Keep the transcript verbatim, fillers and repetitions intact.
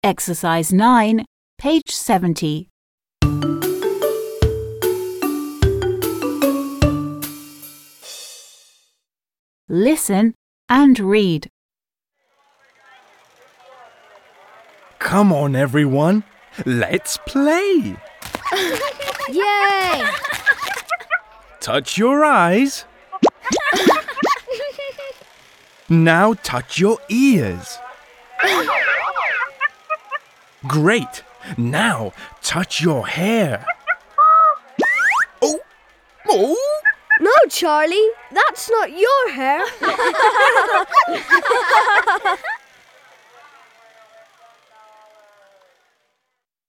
Exercise nine, page seventy. Listen and read. Come on, everyone. Let's play. Yay! Touch your eyes. Now touch your ears. Great. Now touch your hair. Oh! Oh! No, Charlie, that's not your hair.